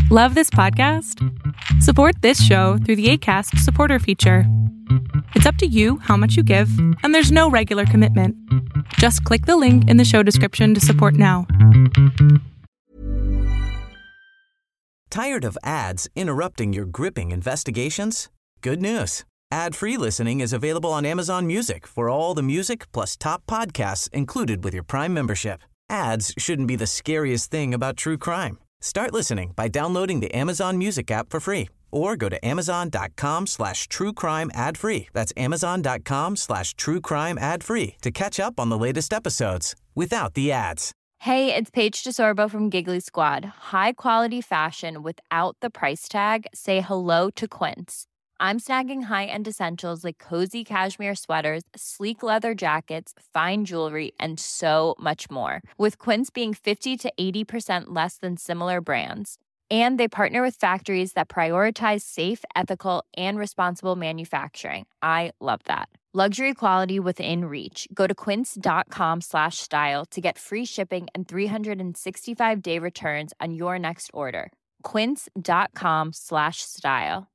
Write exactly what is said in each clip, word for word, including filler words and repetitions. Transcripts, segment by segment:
Love this podcast? Support this show through the Acast supporter feature. It's up to you how much you give, and there's no regular commitment. Just click the link in the show description to support now. Tired of ads interrupting your gripping investigations? Good news. Ad-free listening is available on Amazon Music for all the music plus top podcasts included with your Prime membership. Ads shouldn't be the scariest thing about true crime. Start listening by downloading the Amazon Music app for free or go to amazon.com slash true crime ad free. That's amazon.com slash true crime ad free to catch up on the latest episodes without the ads. Hey, it's Paige DeSorbo from Giggly Squad. High quality fashion without the price tag. Say hello to Quince. I'm snagging high-end essentials like cozy cashmere sweaters, sleek leather jackets, fine jewelry, and so much more. With Quince being fifty to eighty percent less than similar brands. And they partner with factories that prioritize safe, ethical, and responsible manufacturing. I love that. Luxury quality within reach. Go to quince.com slash style to get free shipping and three sixty-five day returns on your next order. Quince.com slash style.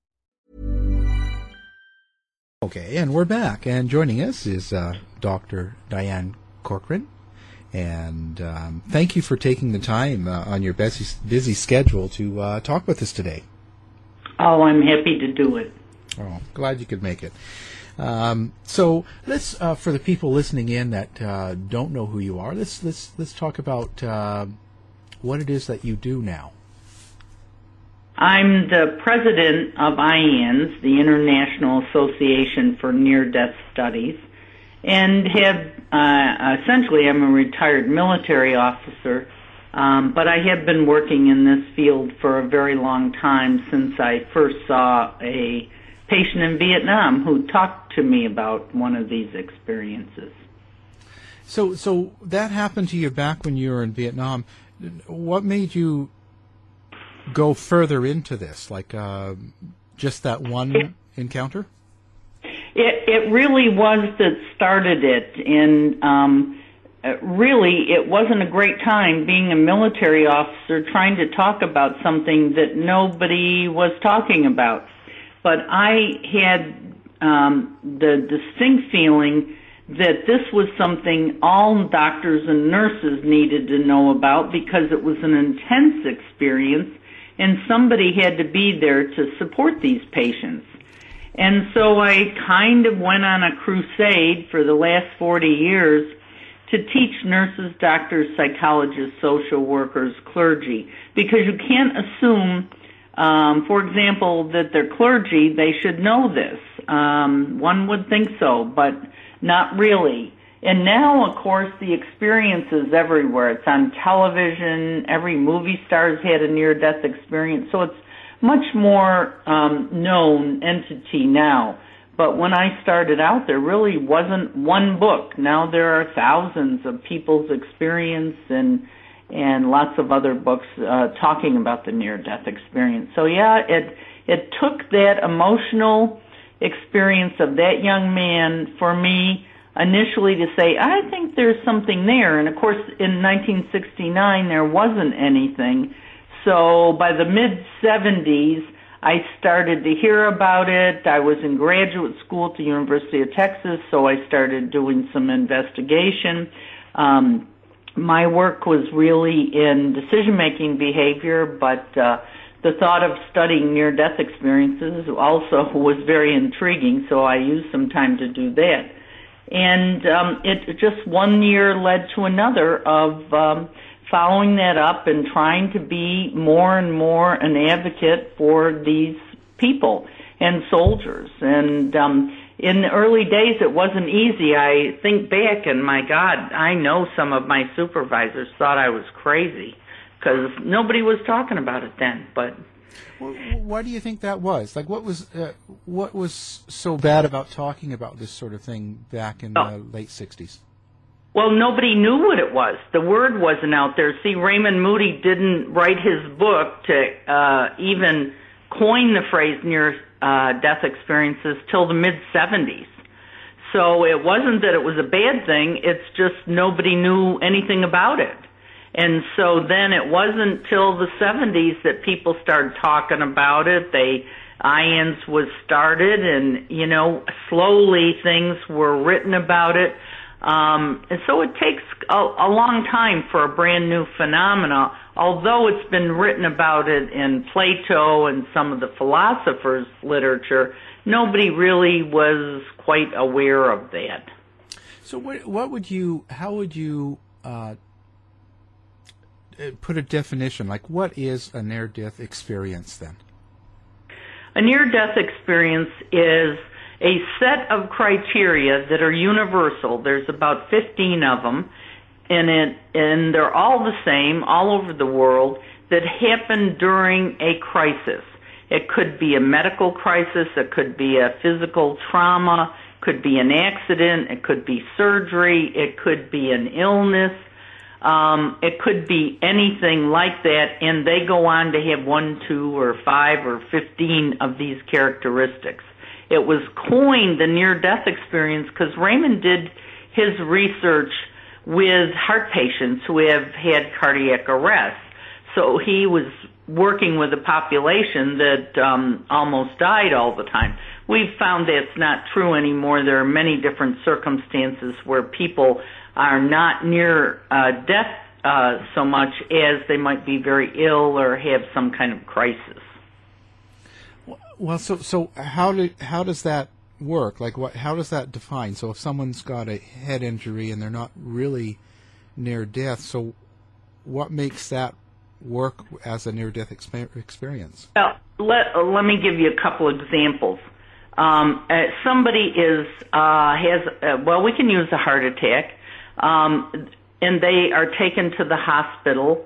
Okay, and we're back, and joining us is uh, Doctor Diane Corcoran, and um, thank you for taking the time uh, on your busy, busy schedule to uh, talk with us today. Oh, I'm happy to do it. Oh, glad you could make it. Um, so let's, uh, for the people listening in that uh, don't know who you are, let's let's let's talk about uh, what it is that you do now. I'm the president of I A N S, the International Association for Near-Death Studies, and have uh, essentially I'm a retired military officer, um, but I have been working in this field for a very long time since I first saw a patient in Vietnam who talked to me about one of these experiences. So, so that happened to you back when you were in Vietnam. What made you go further into this, like uh, just that one it, encounter? It it really was that started it, and um, really it wasn't a great time being a military officer trying to talk about something that nobody was talking about. But I had um, the distinct feeling that this was something all doctors and nurses needed to know about because it was an intense experience, and somebody had to be there to support these patients. And so I kind of went on a crusade for the last forty years to teach nurses, doctors, psychologists, social workers, clergy, because you can't assume, um, for example, that they're clergy, they should know this. Um, one would think so, but not really. And now, of course, the experience is everywhere. It's on television. Every movie star's had a near-death experience. So it's much more um, known entity now. But when I started out, there really wasn't one book. Now there are thousands of people's experience and and lots of other books uh, talking about the near-death experience. So, yeah, it it took that emotional experience of that young man for me initially to say, I think there's something there. And, of course, in nineteen sixty-nine, there wasn't anything. So by the mid-seventies, I started to hear about it. I was in graduate school at the University of Texas, so I started doing some investigation. Um, my work was really in decision-making behavior, but uh, the thought of studying near-death experiences also was very intriguing, so I used some time to do that. And um, it just one year led to another of um, following that up and trying to be more and more an advocate for these people and soldiers. And um, in the early days, it wasn't easy. I think back, and my God, I know some of my supervisors thought I was crazy because nobody was talking about it then. But why do you think that was? Like, what was uh, what was so bad about talking about this sort of thing back in oh. the late sixties? Well, nobody knew what it was. The word wasn't out there. See, Raymond Moody didn't write his book to uh, even coin the phrase near-death uh, experiences till the mid-seventies. So it wasn't that it was a bad thing. It's just nobody knew anything about it. And so then it wasn't till the seventies that people started talking about it. They, I A N S was started, and, you know, slowly things were written about it. Um, and so it takes a, a long time for a brand new phenomena, although it's been written about it in Plato and some of the philosophers' literature. Nobody really was quite aware of that. So what, what would you, how would you uh, put a definition? Like, what is a near-death experience then? A near-death experience is a set of criteria that are universal. There's about fifteen of them, and, it, and they're all the same all over the world, that happen during a crisis. It could be a medical crisis, it could be a physical trauma, could be an accident, it could be surgery, it could be an illness, um, it could be anything like that, and they go on to have one, two, or five, or fifteen of these characteristics. It was coined the near-death experience because Raymond did his research with heart patients who have had cardiac arrest. So he was working with a population that um, almost died all the time. We've found that's not true anymore. There are many different circumstances where people are not near uh, death uh, so much as they might be very ill or have some kind of crisis. Well, so so how do how does that work? Like, what? How does that define? So if someone's got a head injury and they're not really near death, so what makes that work as a near-death exper- experience? Well, let uh, let me give you a couple examples. Um, uh, somebody is uh, has uh, well, we can use a heart attack, um, and they are taken to the hospital,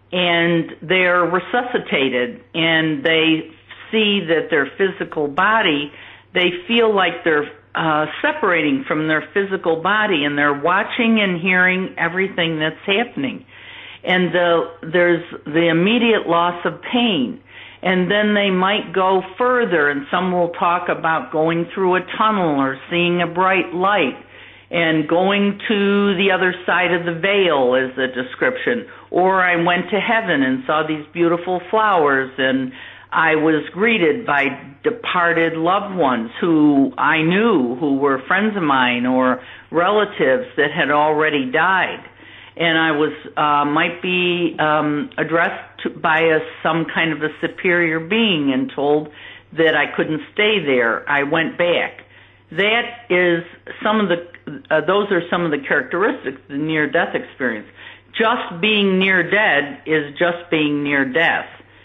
and they're resuscitated, and they see that their physical body, they feel like they're uh, separating from their physical body, and they're watching and hearing everything that's happening. And the, there's the immediate loss of pain. And then they might go further, and some will talk about going through a tunnel or seeing a bright light and going to the other side of the veil is a description. Or I went to heaven and saw these beautiful flowers, and I was greeted by departed loved ones who I knew, who were friends of mine or relatives that had already died. And I was uh, might be um, addressed to, by a, some kind of a superior being and told that I couldn't stay there. I went back. That is some of the, uh, those are some of the characteristics of the near-death experience. Just being near dead is just being near death.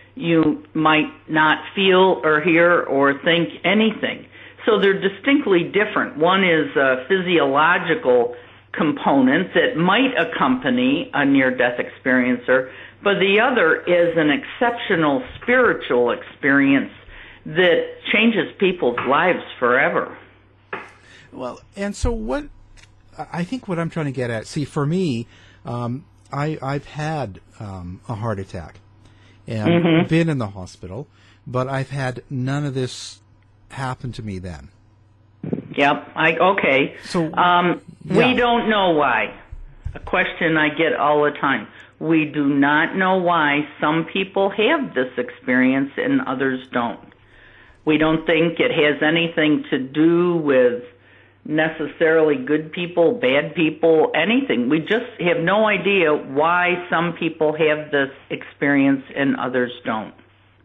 You might not feel or hear or think anything. So they're distinctly different. One is a physiological component that might accompany a near-death experiencer, but the other is an exceptional spiritual experience that changes people's lives forever. Well, and so what, I think what I'm trying to get at, see, for me, um, I, I've had um, a heart attack and mm-hmm. been in the hospital, but I've had none of this happen to me then. Yep. I okay. So um, yeah. We don't know why. A question I get all the time. We do not know why some people have this experience and others don't. We don't think it has anything to do with necessarily good people, bad people, anything. We just have no idea why some people have this experience and others don't.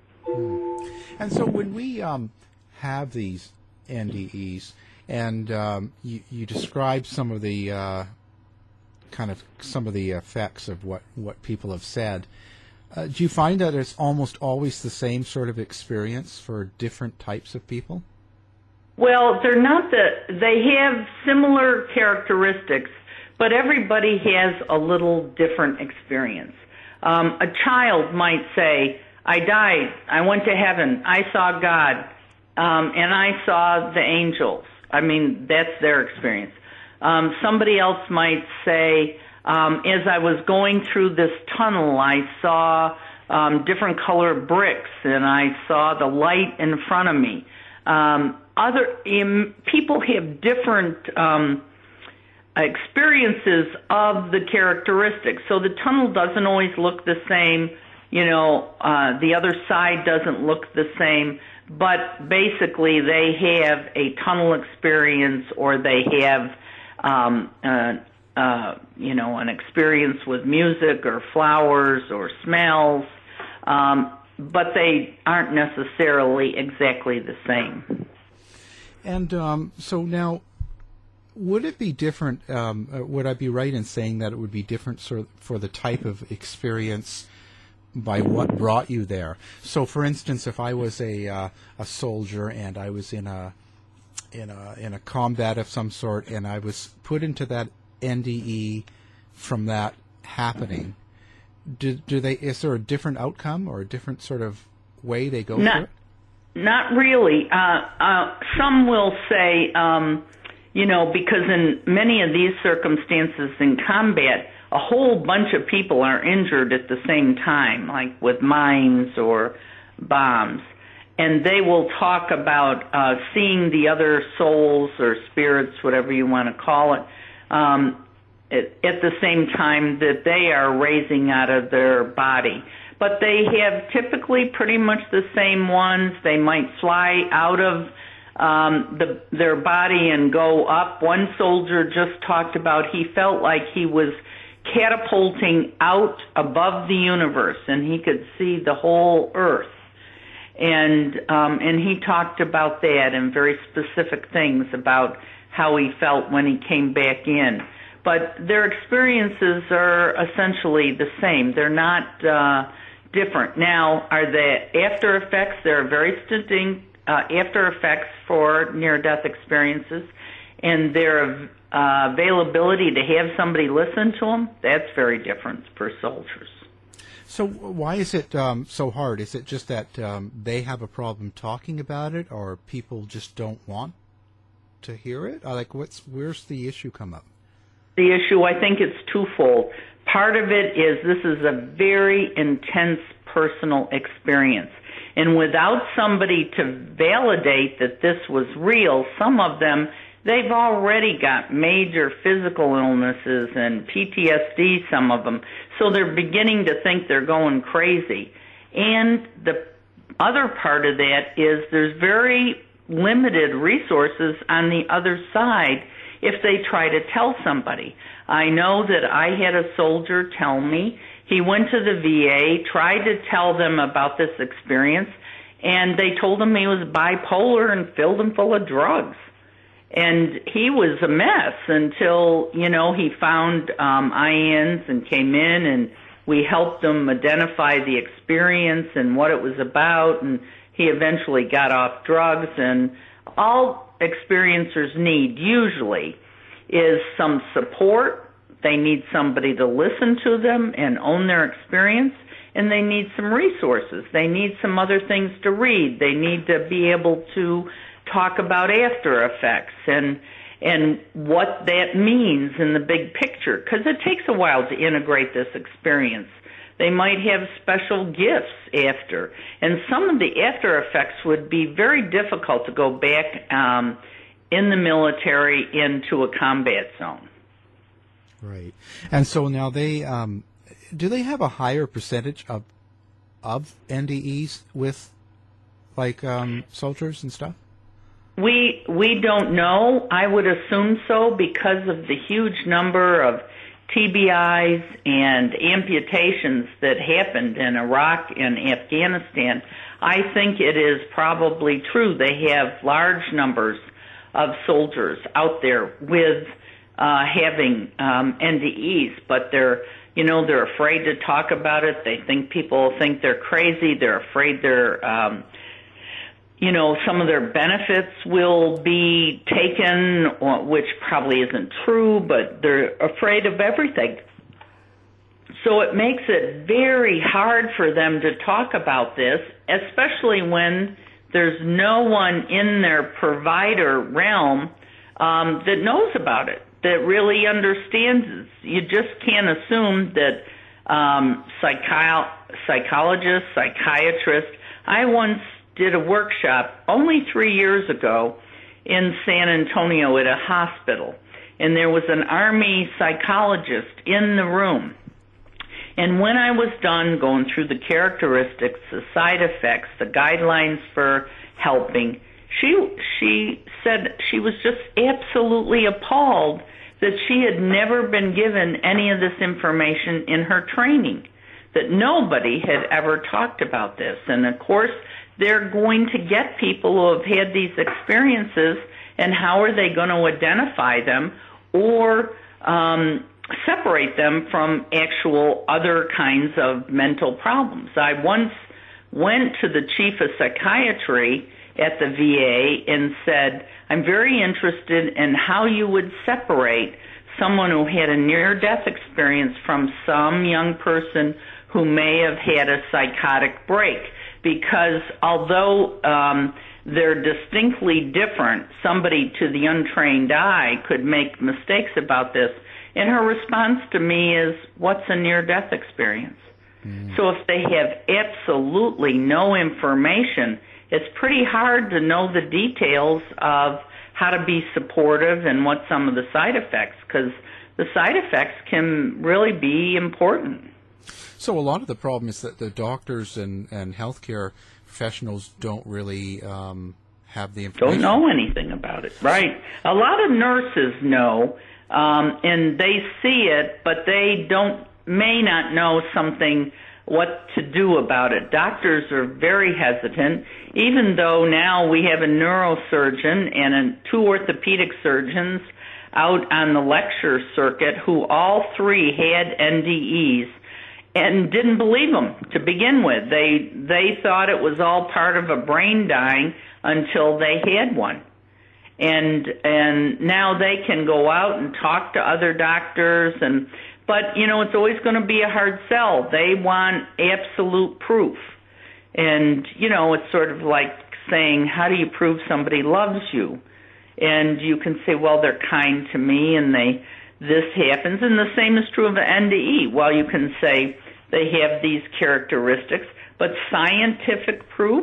And so when we um, have these N D Es, and um, you, you describe some of the uh, kind of some of the effects of what, what people have said, uh, do you find that it's almost always the same sort of experience for different types of people? Well, they're not the, they have similar characteristics, but everybody has a little different experience. Um, a child might say, I died, I went to heaven, I saw God, um, and I saw the angels. I mean, that's their experience. Um, somebody else might say, um, as I was going through this tunnel, I saw um, different colored bricks, and I saw the light in front of me. Um, other um, people have different um, experiences of the characteristics. So the tunnel doesn't always look the same. You know, uh, the other side doesn't look the same. But basically, they have a tunnel experience, or they have, um, uh, uh, you know, an experience with music or flowers or smells, um, but they aren't necessarily exactly the same. And um, so now, would it be different? Um, uh, would I be right in saying that it would be different sort of for the type of experience by what brought you there? So, for instance, if I was a uh, a soldier and I was in a in a in a combat of some sort, and I was put into that N D E from that happening, do do they? Is there a different outcome or a different sort of way they go not, through it? Not really. Uh, uh, some will say, um, you know, because in many of these circumstances in combat, a whole bunch of people are injured at the same time, like with mines or bombs. And they will talk about uh, seeing the other souls or spirits, whatever you want to call it, um, at, at the same time that they are raising out of their body. But they have typically pretty much the same ones. They might fly out of um, the, their body and go up. One soldier just talked about he felt like he was catapulting out above the universe, and he could see the whole earth. And um, and he talked about that and very specific things about how he felt when he came back in. But their experiences are essentially the same. They're not uh, different. Now, are the after effects? There are very distinct uh, after effects for near-death experiences, and their uh, availability to have somebody listen to them, that's very different for soldiers. So why is it um, so hard? Is it just that um, they have a problem talking about it, or people just don't want to hear it? Or like, what's where's the issue come up? The issue, I think it's twofold. Part of it is this is a very intense personal experience. And without somebody to validate that this was real, some of them, they've already got major physical illnesses and P T S D, some of them. So they're beginning to think they're going crazy. And the other part of that is there's very limited resources on the other side if they try to tell somebody. I know that I had a soldier tell me he went to the V A, tried to tell them about this experience, and they told him he was bipolar and filled him full of drugs. And he was a mess until, you know, he found um, I Ns and came in, and we helped him identify the experience and what it was about, and he eventually got off drugs. And all experiencers need usually is some support. They need somebody to listen to them and own their experience, and they need some resources. They need some other things to read. They need to be able to talk about after effects and and what that means in the big picture, because it takes a while to integrate this experience. They might have special gifts after, and some of the after effects would be very difficult to go back um, in the military into a combat zone. Right. And so now they, um, do they have a higher percentage of of N D Es with, like, um, soldiers and stuff? We we don't know. I would assume so because of the huge number of T B Is and amputations that happened in Iraq and Afghanistan. I think it is probably true. They have large numbers of soldiers out there with uh, having um, N D Es, but they're you know they're afraid to talk about it. They think people think they're crazy. They're afraid they're um, you know, some of their benefits will be taken, which probably isn't true, but they're afraid of everything. So it makes it very hard for them to talk about this, especially when there's no one in their provider realm um, that knows about it, that really understands it. You just can't assume that um, psychi- psychologists, psychiatrists, I once did a workshop only three years ago in San Antonio at a hospital. and there was an Army psychologist in the room. And when I was done going through the characteristics, the side effects, the guidelines for helping, she she said she was just absolutely appalled that she had never been given any of this information in her training, that nobody had ever talked about this. And of course, they're going to get people who have had these experiences, and how are they going to identify them or um, separate them from actual other kinds of mental problems? I once went to the chief of psychiatry at the V A and said, I'm very interested in how you would separate someone who had a near-death experience from some young person who may have had a psychotic break. Because although um, they're distinctly different, somebody to the untrained eye could make mistakes about this. And her response to me is, what's a near-death experience? Mm. So if they have absolutely no information, it's pretty hard to know the details of how to be supportive and what some of the side effects, because the side effects can really be important. So a lot of the problem is that the doctors and, and healthcare professionals don't really um, have the information. Don't know anything about it, right. A lot of nurses know, um, and they see it, but they don't may not know something, what to do about it. Doctors are very hesitant, even though now we have a neurosurgeon and a, two orthopedic surgeons out on the lecture circuit who all three had N D Es and didn't believe them to begin with. They they thought it was all part of a brain dying until they had one. And and now they can go out and talk to other doctors, and but you know, it's always going to be a hard sell. They want absolute proof. And you know, it's sort of like saying, how do you prove somebody loves you? And you can say, well, they're kind to me and they this happens, and the same is true of the N D E. Well, you can say they have these characteristics, but scientific proof,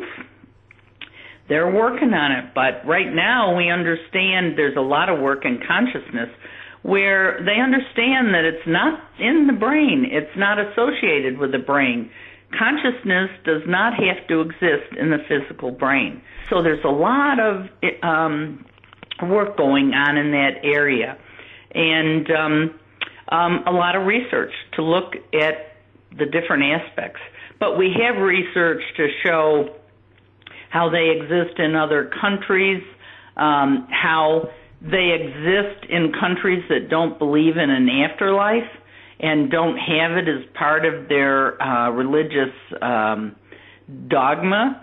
they're working on it. But right now we understand there's a lot of work in consciousness where they understand that it's not in the brain, it's not associated with the brain. Consciousness does not have to exist in the physical brain. So there's a lot of um, work going on in that area. And um, um, a lot of research to look at the different aspects. But we have research to show how they exist in other countries, um, how they exist in countries that don't believe in an afterlife and don't have it as part of their uh, religious um, dogma,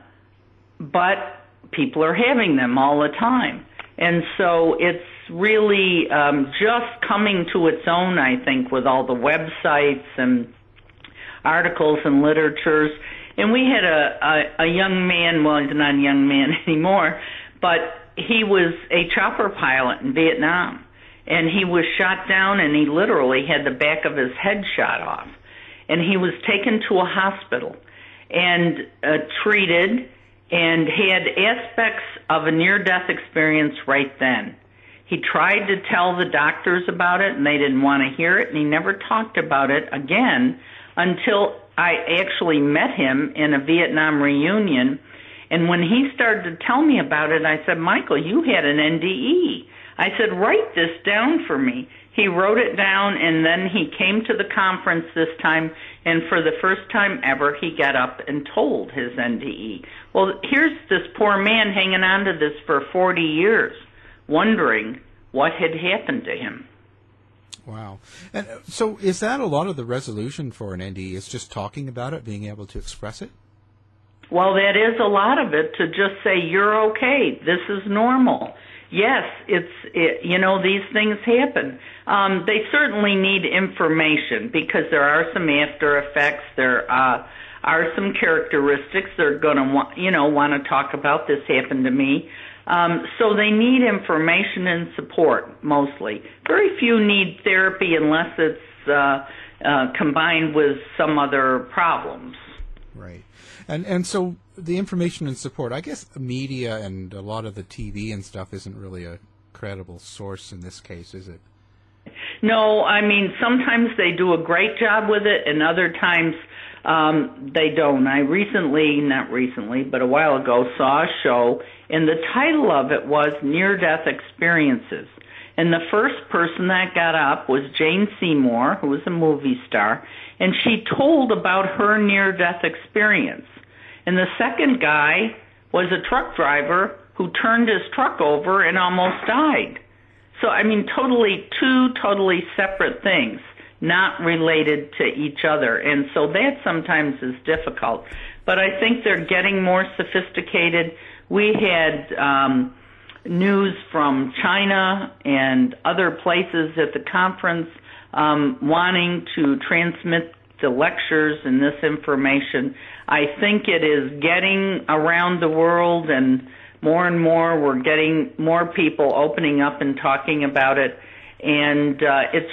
but people are having them all the time. And so it's really um, just coming to its own, I think, with all the websites and articles and literatures. And we had a, a, a young man, well, he's not a young man anymore, but he was a chopper pilot in Vietnam. And he was shot down, and he literally had the back of his head shot off. And he was taken to a hospital and uh, treated and had aspects of a near-death experience right then. He tried to tell the doctors about it, and they didn't want to hear it, and he never talked about it again until I actually met him in a Vietnam reunion. And when he started to tell me about it, I said, Michael, you had an N D E. I said, write this down for me. He wrote it down, and then he came to the conference this time, and for the first time ever, he got up and told his N D E. Well, here's this poor man hanging on to this for forty years, wondering what had happened to him. Wow. And so is that a lot of the resolution for an N D E, is just talking about it, being able to express it? Well, that is a lot of it, to just say, you're okay, this is normal. Yes, it's, it, you know, these things happen. Um, they certainly need information because there are some after effects. There uh, are some characteristics they're going to want, you know, want to talk about. This happened to me. Um, so they need information and support mostly. Very few need therapy unless it's uh, uh, combined with some other problems. Right. And and so the information and support, I guess the media and a lot of the T V and stuff isn't really a credible source in this case, is it? No, I mean, sometimes they do a great job with it, and other times um, they don't. I recently, not recently, but a while ago, saw a show, and the title of it was Near-Death Experiences. And the first person that got up was Jane Seymour, who was a movie star, and she told about her near-death experience. And the second guy was a truck driver who turned his truck over and almost died. So, I mean, totally, two totally separate things, not related to each other. And so that sometimes is difficult. But I think they're getting more sophisticated. We had um, news from China and other places at the conference um, wanting to transmit the lectures and this information. I think it is getting around the world, and more and more we're getting more people opening up and talking about it, and uh, it's...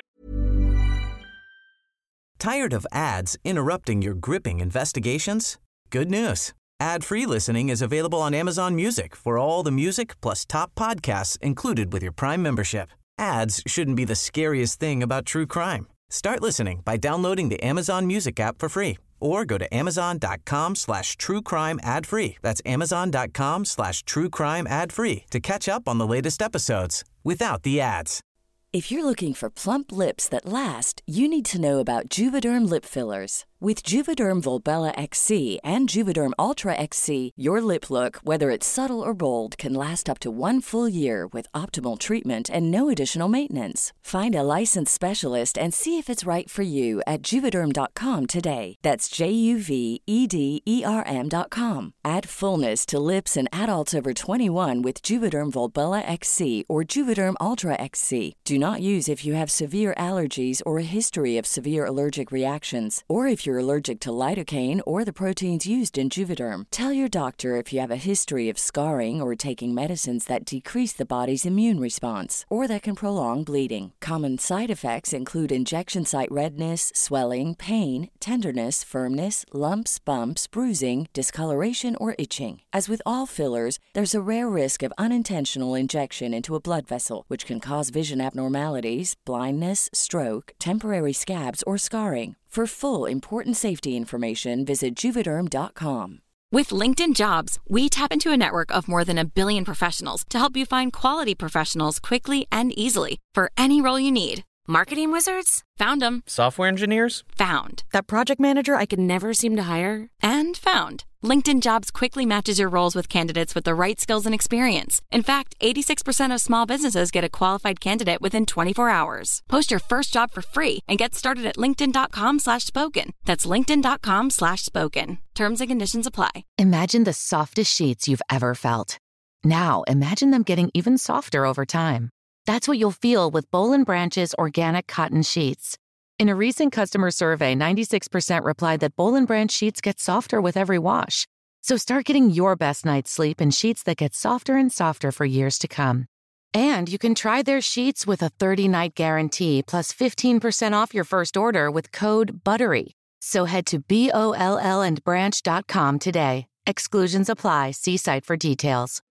Tired of ads interrupting your gripping investigations? Good news. Ad-free listening is available on Amazon Music for all the music plus top podcasts included with your Prime membership. Ads shouldn't be the scariest thing about true crime. Start listening by downloading the Amazon Music app for free, or go to amazon.com slash true crime ad free. That's amazon.com slash true crime ad free to catch up on the latest episodes without the ads. If you're looking for plump lips that last, you need to know about Juvederm lip fillers. With Juvederm Volbella X C and Juvederm Ultra X C, your lip look, whether it's subtle or bold, can last up to one full year with optimal treatment and no additional maintenance. Find a licensed specialist and see if it's right for you at Juvederm dot com today. That's J U V E D E R M dot com. Add fullness to lips in adults over twenty-one with Juvederm Volbella X C or Juvederm Ultra X C. Do not use if you have severe allergies or a history of severe allergic reactions, or if you're allergic to lidocaine or the proteins used in Juvederm. Tell your doctor if you have a history of scarring or taking medicines that decrease the body's immune response or that can prolong bleeding. Common side effects include injection site redness, swelling, pain, tenderness, firmness, lumps, bumps, bruising, discoloration, or itching. As with all fillers, there's a rare risk of unintentional injection into a blood vessel, which can cause vision abnormalities, blindness, stroke, temporary scabs, or scarring. For full, important safety information, visit Juvederm dot com. With LinkedIn Jobs, we tap into a network of more than a billion professionals to help you find quality professionals quickly and easily for any role you need. Marketing wizards? Found them. Software engineers? Found. That project manager I could never seem to hire? And found. LinkedIn Jobs quickly matches your roles with candidates with the right skills and experience. In fact, eighty-six percent of small businesses get a qualified candidate within twenty-four hours. Post your first job for free and get started at linkedin.com slash spoken. That's linkedin.com slash spoken. Terms and conditions apply. Imagine the softest sheets you've ever felt. Now, imagine them getting even softer over time. That's what you'll feel with Boll and Branch's organic cotton sheets. In a recent customer survey, ninety-six percent replied that Boll and Branch sheets get softer with every wash. So start getting your best night's sleep in sheets that get softer and softer for years to come. And you can try their sheets with a thirty-night guarantee plus fifteen percent off your first order with code BUTTERY. So head to B O L L and branch dot com today. Exclusions apply. See site for details.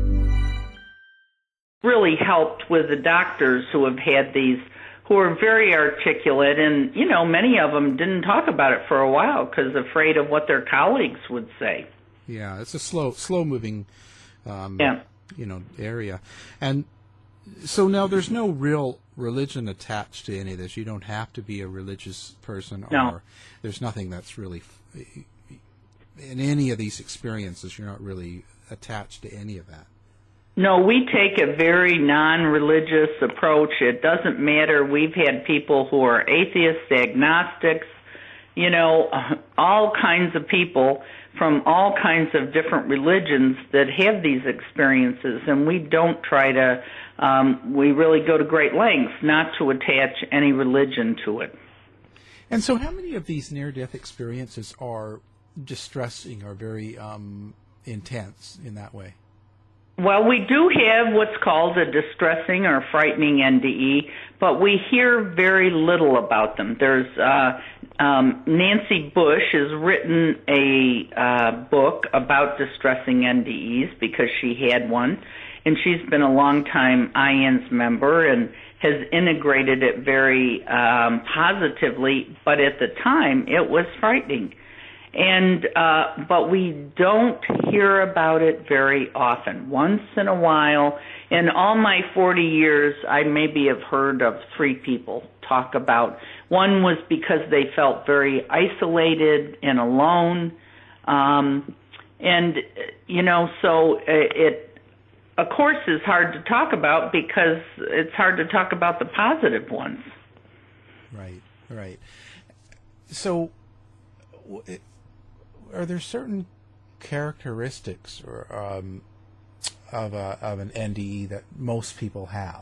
Really helped with the doctors who have had these, who are very articulate, and, you know, many of them didn't talk about it for a while because afraid of what their colleagues would say. Yeah, it's a slow, slow-moving, um, yeah. you know, area. And so now there's no real religion attached to any of this. You don't have to be a religious person, or no. There's nothing that's really, in any of these experiences, you're not really attached to any of that. No, we take a very non-religious approach. It doesn't matter. We've had people who are atheists, agnostics, you know, all kinds of people from all kinds of different religions that have these experiences, and we don't try to, um, we really go to great lengths not to attach any religion to it. And so how many of these near-death experiences are distressing or very um, intense in that way? Well, we do have what's called a distressing or frightening N D E, but we hear very little about them. There's uh, um, Nancy Bush has written a uh, book about distressing N D Es because she had one, and she's been a long time I A N S member and has integrated it very um, positively, but at the time it was frightening. And uh, but we don't hear about it very often. Once in a while, in all my forty years, I maybe have heard of three people talk about. One was because they felt very isolated and alone. Um, and, you know, so it, of course, is hard to talk about because it's hard to talk about the positive ones. Right, right. So, it, are there certain characteristics or um, of a, of an N D E that most people have?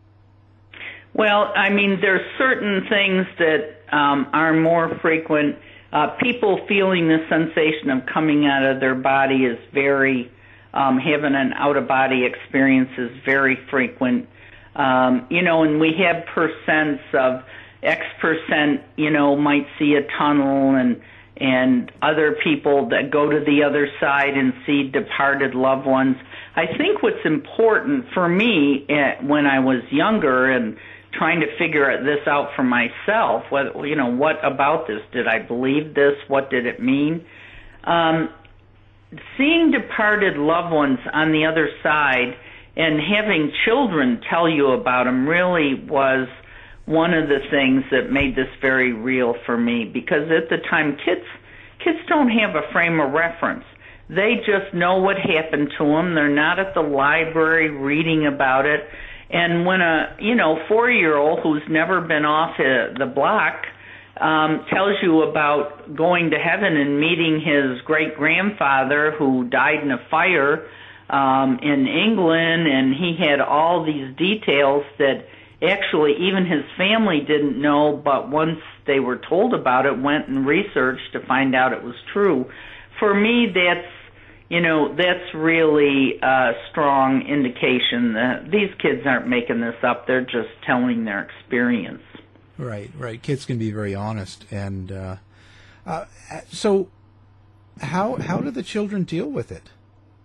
Well, I mean, there's certain things that um, are more frequent. Uh, people feeling the sensation of coming out of their body is very, um, having an out-of-body experience is very frequent. Um, you know, and we have percents of X percent, you know, might see a tunnel, and and other people that go to the other side and see departed loved ones. I think what's important for me uh, when I was younger and trying to figure this out for myself, whether, you know, what about this? Did I believe this? What did it mean? Um, seeing departed loved ones on the other side and having children tell you about them really was one of the things that made this very real for me, because at the time kids kids don't have a frame of reference. They just know what happened to them. They're not at the library reading about it. And when a, you know, four-year-old who's never been off the block um, tells you about going to heaven and meeting his great-grandfather who died in a fire um, in England, and he had all these details that actually even his family didn't know, but once they were told about it, went and researched to find out it was true. For me, that's, you know, that's really a strong indication that these kids aren't making this up. They're just telling their experience. Right, right. Kids can be very honest. And uh, uh, so how how do the children deal with it?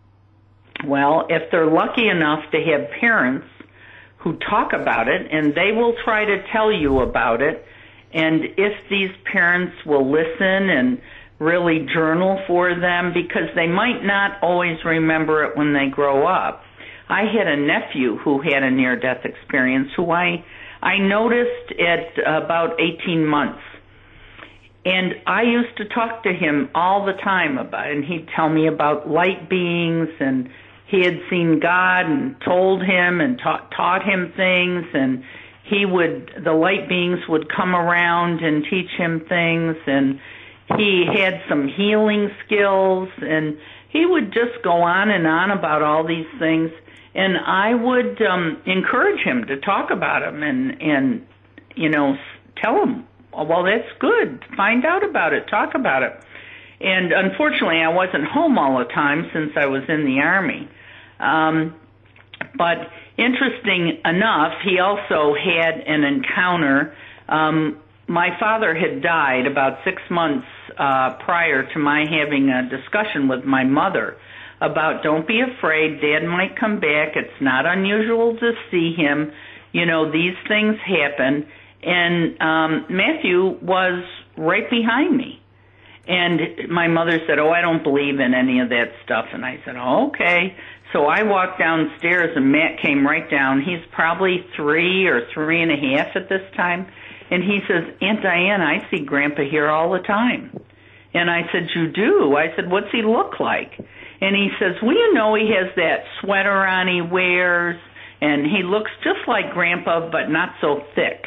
Well, if they're lucky enough to have parents who talk about it, and they will try to tell you about it, and if these parents will listen and really journal for them, because they might not always remember it when they grow up. I had a nephew who had a near-death experience who I, I noticed at about eighteen months. And I used to talk to him all the time about it, and he'd tell me about light beings, and he had seen God and told him and taught, taught him things, and he would, the light beings would come around and teach him things, and he had some healing skills, and he would just go on and on about all these things, and I would um, encourage him to talk about them and, and, you know, tell him, well, that's good, find out about it, talk about it. And unfortunately, I wasn't home all the time since I was in the Army. Um, but interesting enough, he also had an encounter. Um, my father had died about six months uh, prior to my having a discussion with my mother about, don't be afraid, Dad might come back. It's not unusual to see him. You know, these things happen. And um, Matthew was right behind me. And my mother said, oh, I don't believe in any of that stuff. And I said, oh, okay. So I walked downstairs, and Matt came right down. He's probably three or three and a half at this time. And he says, Aunt Diane, I see Grandpa here all the time. And I said, you do? I said, what's he look like? And he says, well, you know, he has that sweater on he wears, and he looks just like Grandpa, but not so thick.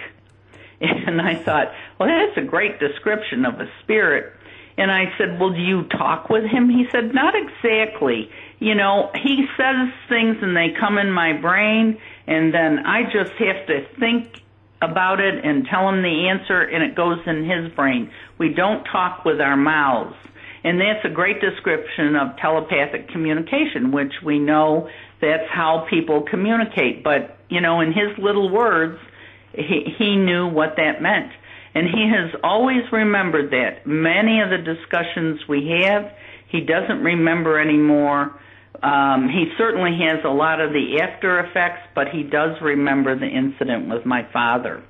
And I thought, well, that's a great description of a spirit. And I said, well, do you talk with him? He said, not exactly. You know, he says things and they come in my brain, and then I just have to think about it and tell him the answer, and it goes in his brain. We don't talk with our mouths. And that's a great description of telepathic communication, which we know that's how people communicate. But, you know, in his little words, he, he knew what that meant. And he has always remembered that. Many of the discussions we have, he doesn't remember anymore Um, he certainly has a lot of the after effects, but he does remember the incident with my father.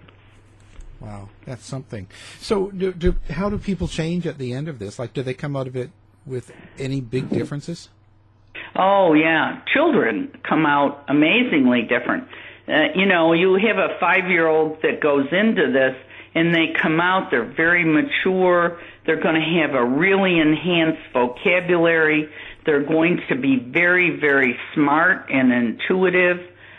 Wow, that's something. So do, do, how do people change at the end of this? Like, do they come out of it with any big differences? Oh, yeah. Children come out amazingly different. Uh, you know, you have a five-year-old that goes into this, and they come out, they're very mature, they're going to have a really enhanced vocabulary, they're going to be very, very smart and intuitive,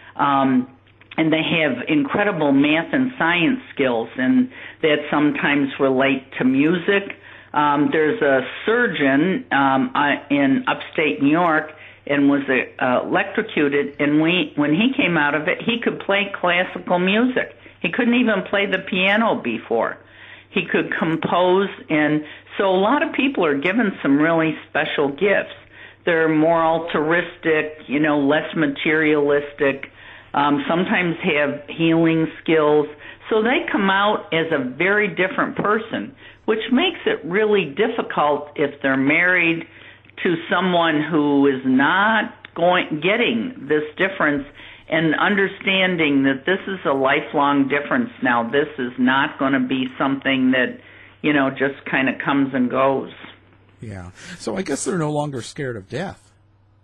um, and they have incredible math and science skills, and that sometimes relate to music. Um, there's a surgeon um, in upstate New York and was uh, electrocuted, and we, when he came out of it, he could play classical music. He couldn't even play the piano before. He could compose, and so a lot of people are given some really special gifts. They're more altruistic, you know, less materialistic, um, sometimes have healing skills. So they come out as a very different person, which makes it really difficult if they're married to someone who is not going getting this difference and understanding that this is a lifelong difference now. This is not going to be something that, you know, just kind of comes and goes. Yeah. So I guess they're no longer scared of death.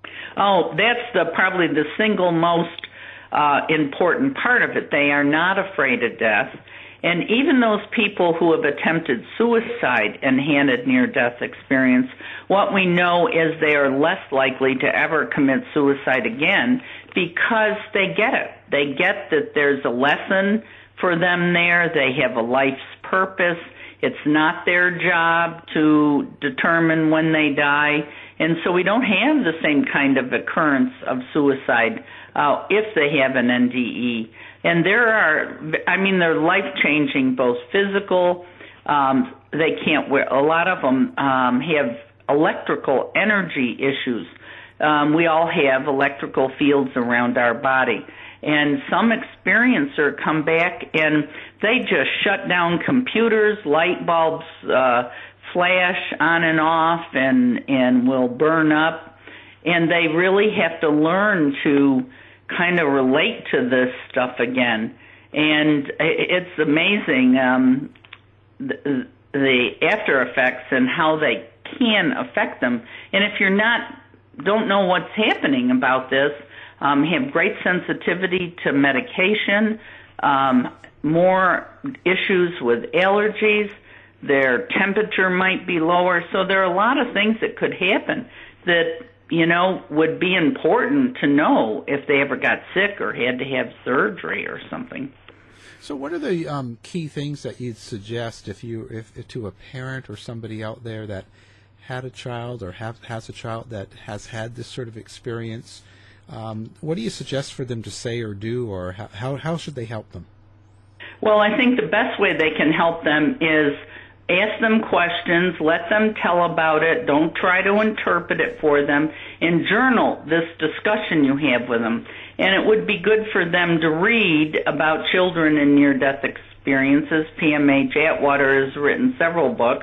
Oh, that's the probably the single most uh, important part of it. They are not afraid of death. And even those people who have attempted suicide and had a near-death experience, what we know is they are less likely to ever commit suicide again because they get it. They get that there's a lesson for them there. They have a life's purpose. It's not their job to determine when they die. And so we don't have the same kind of occurrence of suicide uh, if they have an N D E. And there are, I mean, they're life-changing, both physical, um, they can't wear, a lot of them um, have electrical energy issues. Um, we all have electrical fields around our body. And some experiencer come back and they just shut down computers, light bulbs uh, flash on and off and, and will burn up. And they really have to learn to kind of relate to this stuff again. And it's amazing, um, the, the after effects and how they can affect them. And if you're not, don't know what's happening about this, um, have great sensitivity to medication, um, more issues with allergies, their temperature might be lower. So there are a lot of things that could happen that, you know, would be important to know if they ever got sick or had to have surgery or something. So what are the um, key things that you'd suggest if you, if, if to a parent or somebody out there that had a child or have, has a child that has had this sort of experience, um, what do you suggest for them to say or do, or how, how, how should they help them? Well, I think the best way they can help them is ask them questions, let them tell about it, don't try to interpret it for them, and journal this discussion you have with them. And it would be good for them to read about children in near-death experiences. P M H Atwater has written several books,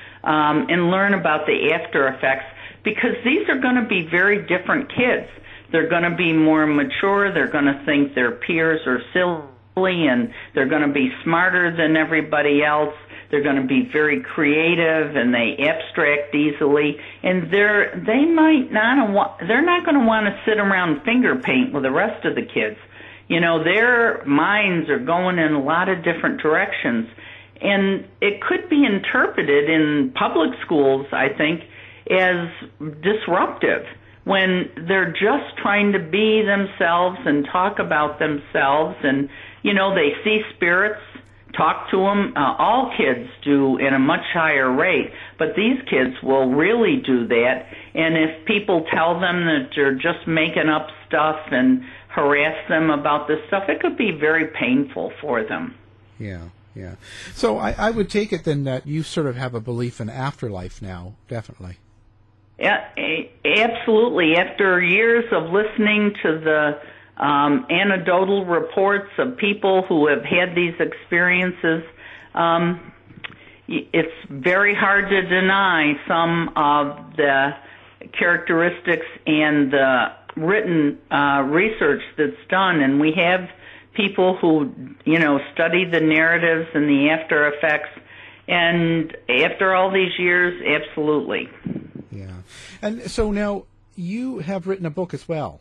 um, and learn about the after effects, because these are going to be very different kids. They're going to be more mature, they're going to think their peers are silly, and they're going to be smarter than everybody else. They're going to be very creative, and they abstract easily. And they're they might not want, they're not going to want to sit around finger paint with the rest of the kids. You know, their minds are going in a lot of different directions, and it could be interpreted in public schools, I think, as disruptive when they're just trying to be themselves and talk about themselves, and you know, they see spirits. Talk to them. Uh, all kids do in a much higher rate, but these kids will really do that. And if people tell them that they're just making up stuff and harass them about this stuff, it could be very painful for them. Yeah, yeah. So I, I would take it then that you sort of have a belief in afterlife now, definitely. Yeah, absolutely. After years of listening to the Um, anecdotal reports of people who have had these experiences, um, it's very hard to deny some of the characteristics and the written uh, research that's done, and we have people who, you know, study the narratives and the after effects, and after all these years, absolutely. Yeah. And so now you have written a book as well.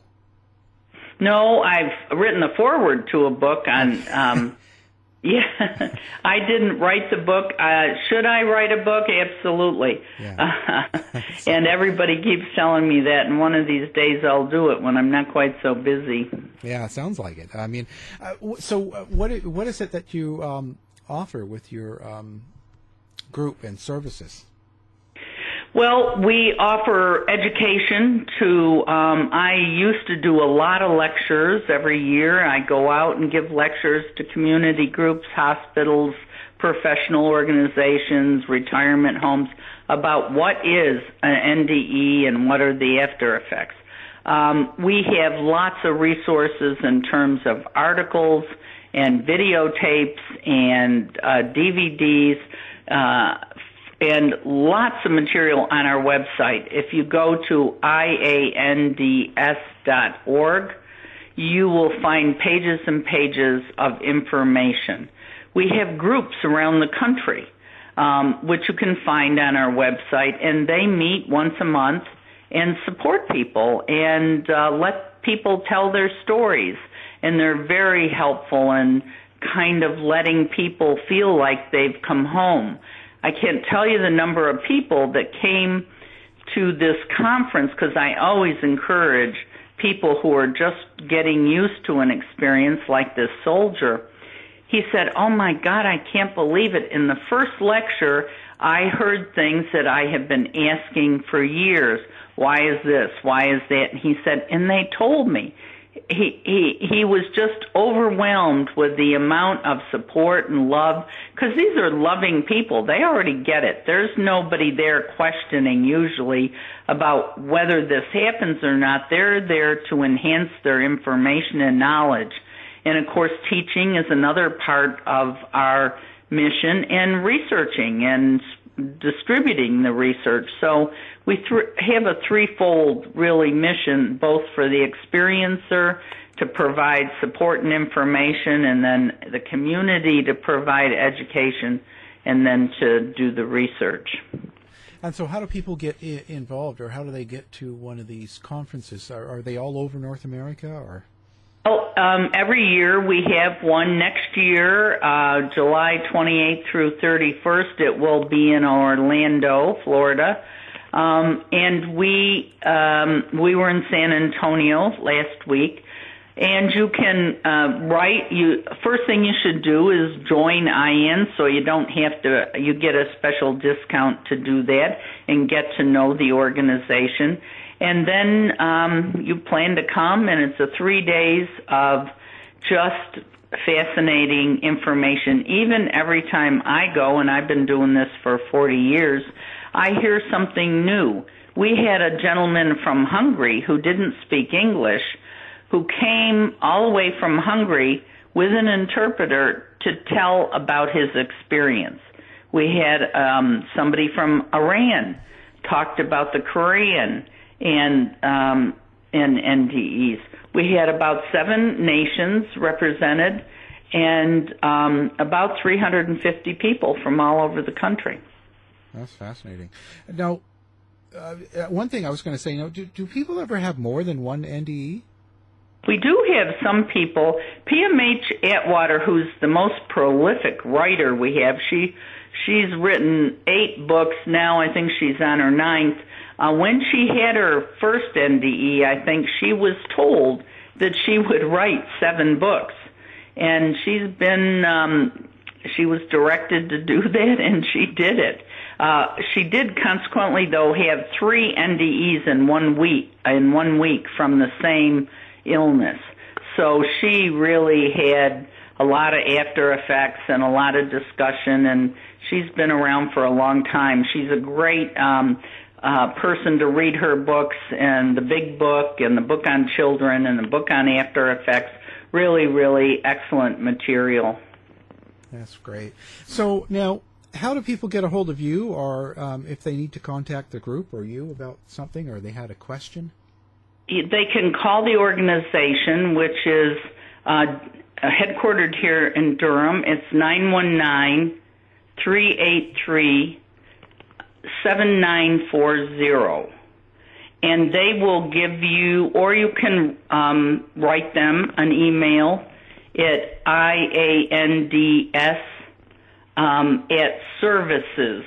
No, I've written a foreword to a book on, um, yeah, I didn't write the book. Uh, should I write a book? Absolutely. Yeah. Uh, and everybody keeps telling me that, and one of these days I'll do it when I'm not quite so busy. Yeah, sounds like it. I mean, uh, so uh, what, what is it that you um, offer with your um, group and services? Well, we offer education to, um, I used to do a lot of lectures every year. I go out and give lectures to community groups, hospitals, professional organizations, retirement homes about what is an N D E and what are the after effects. Um, we have lots of resources in terms of articles and videotapes and uh, D V Ds, uh, and lots of material on our website. If you go to I A N D S dot org, you will find pages and pages of information. We have groups around the country, um, which you can find on our website, and they meet once a month and support people and uh, let people tell their stories. And they're very helpful in kind of letting people feel like they've come home. I can't tell you the number of people that came to this conference, because I always encourage people who are just getting used to an experience like this soldier. He said, "Oh my God, I can't believe it. In the first lecture, I heard things that I have been asking for years. Why is this? Why is that?" And he said, and they told me. He, he, he was just overwhelmed with the amount of support and love, because these are loving people. They already get it. There's nobody there questioning usually about whether this happens or not. They're there to enhance their information and knowledge. And of course, teaching is another part of our mission, and researching and distributing the research. So we th- have a threefold, really, mission, both for the experiencer to provide support and information, and then the community to provide education, and then to do the research. And so how do people get I- involved, or how do they get to one of these conferences? Are, are they all over North America, or...? Well, um, every year we have one. Next year, uh, July twenty-eighth through thirty-first, it will be in Orlando, Florida. Um, and we um, we were in San Antonio last week. And you can uh, write. You first thing you should do is join I A N, so you don't have to. You get a special discount to do that and get to know the organization. And then um, you plan to come, and it's a three days of just fascinating information. Even every time I go, and I've been doing this for forty years, I hear something new. We had a gentleman from Hungary who didn't speak English, who came all the way from Hungary with an interpreter to tell about his experience. We had um, somebody from Iran talked about the Korean and um, and N D Es. We had about seven nations represented, and um, about three hundred fifty people from all over the country. That's fascinating. Now, uh, one thing I was going to say, you know, do, do people ever have more than one N D E? We do have some people. P M H Atwater, who's the most prolific writer we have, she she's written eight books now. I think she's on her ninth. Uh, when she had her first N D E, I think she was told that she would write seven books. And she's been, um, she was directed to do that, and she did it. Uh, she did consequently, though, have three N D Es in one week, in one week from the same illness. So she really had a lot of after effects and a lot of discussion, and she's been around for a long time. She's a great um, uh, person to read her books, and the big book and the book on children and the book on after effects. Really, really excellent material. That's great. So now, how do people get a hold of you, or um, if they need to contact the group or you about something, or they had a question? They can call the organization, which is uh, headquartered here in Durham. It's nine one nine, three eight three, seven nine four zero. And they will give you, or you can um, write them an email at I A N D S um, at services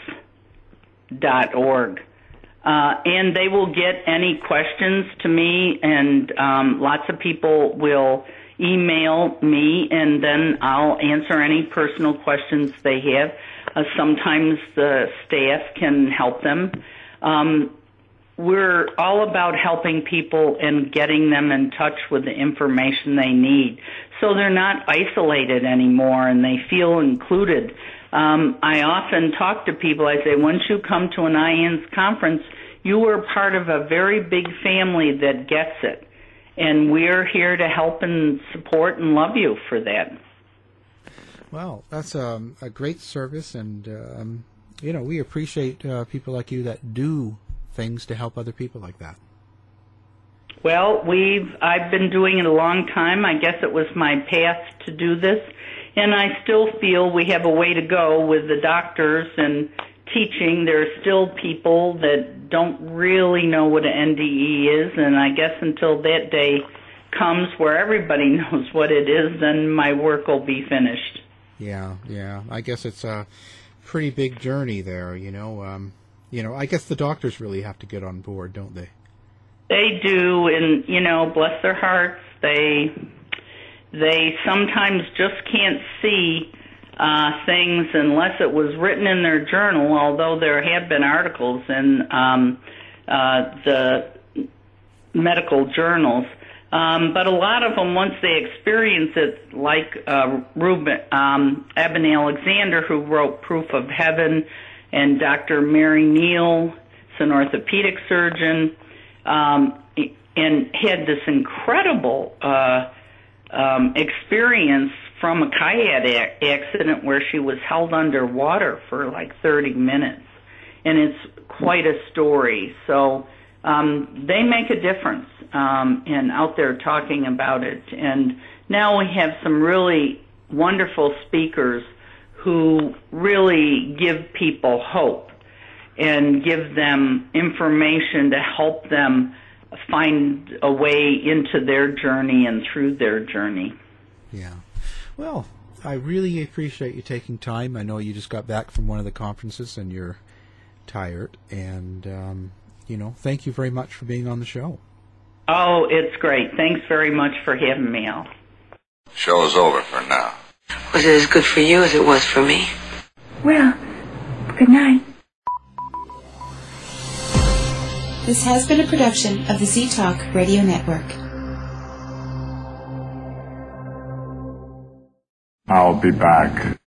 dot org. Uh, and they will get any questions to me, and um, lots of people will email me, and then I'll answer any personal questions they have. Uh, sometimes the staff can help them. Um, We're all about helping people and getting them in touch with the information they need, so they're not isolated anymore and they feel included. Um, I often talk to people, I say, once you come to an I A N S conference, you are part of a very big family that gets it, and we're here to help and support and love you for that. Well, that's um, a great service, and, um, you know, we appreciate uh, people like you that do things to help other people like that. Well, we've I've been doing it a long time. I guess it was my path to do this, and I still feel we have a way to go with the doctors and teaching. There are still people that don't really know what an N D E is, and I guess until that day comes where everybody knows what it is, then my work will be finished. Yeah, yeah. I guess it's a pretty big journey there, you know. Um, You know, I guess the doctors really have to get on board, don't they? They do, and, you know, bless their hearts, they they sometimes just can't see uh, things unless it was written in their journal, although there have been articles in um, uh, the medical journals. Um, but a lot of them, once they experience it, like uh, Ruben, um, Eben Alexander, who wrote Proof of Heaven, and Doctor Mary Neal, is an orthopedic surgeon, um, and had this incredible uh, um, experience from a kayak accident where she was held underwater for like thirty minutes. And it's quite a story. So um, they make a difference um, and out there talking about it. And now we have some really wonderful speakers who really give people hope and give them information to help them find a way into their journey and through their journey. Yeah. Well, I really appreciate you taking time. I know you just got back from one of the conferences and you're tired. And, um, you know, thank you very much for being on the show. Oh, it's great. Thanks very much for having me, Al. Show is over for now. Was it as good for you as it was for me? Well, good night. This has been a production of the Z-Talk Radio Network. I'll be back.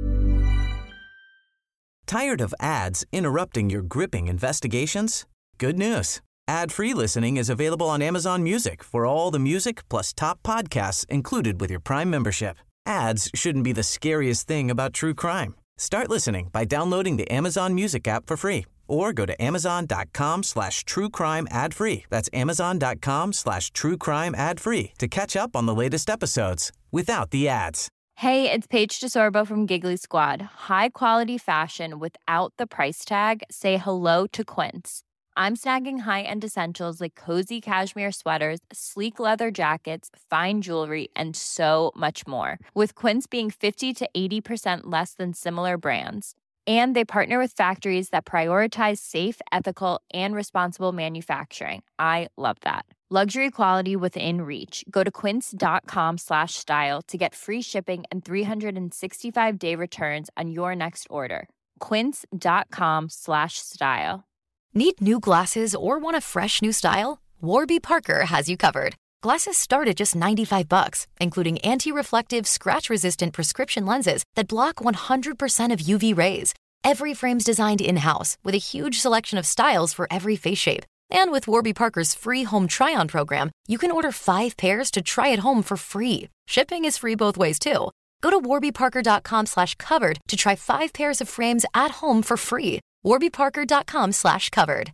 Tired of ads interrupting your gripping investigations? Good news. Ad-free listening is available on Amazon Music for all the music plus top podcasts included with your Prime membership. Ads shouldn't be the scariest thing about true crime. Start listening by downloading the Amazon Music app for free or go to amazon.com slash true crime ad free. That's amazon.com slash true crime ad free to catch up on the latest episodes without the ads. Hey, it's Paige DeSorbo from Giggly Squad. High quality fashion without the price tag. Say hello to Quince. I'm snagging high-end essentials like cozy cashmere sweaters, sleek leather jackets, fine jewelry, and so much more. With Quince being fifty to eighty percent less than similar brands. And they partner with factories that prioritize safe, ethical, and responsible manufacturing. I love that. Luxury quality within reach. Go to quince.com slash style to get free shipping and three sixty-five day returns on your next order. Quince.com slash style. Need new glasses or want a fresh new style? Warby Parker has you covered. Glasses start at just ninety-five bucks, including anti-reflective, scratch-resistant prescription lenses that block one hundred percent of U V rays. Every frame's designed in-house with a huge selection of styles for every face shape. And with Warby Parker's free home try-on program, you can order five pairs to try at home for free. Shipping is free both ways, too. Go to warbyparker.com slash covered to try five pairs of frames at home for free. warbyparker.com slash covered.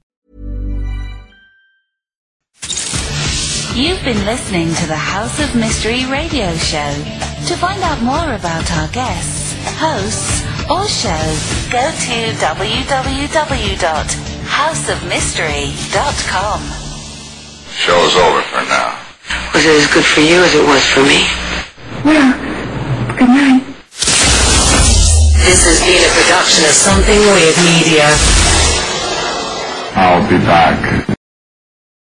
You've been listening to the House of Mystery radio show. To find out more about our guests, hosts, or shows, go to w w w dot house of mystery dot com. Show's over for now. Was it as good for you as it was for me? Well, good night. This has been a production of Something Weird Media. I'll be back.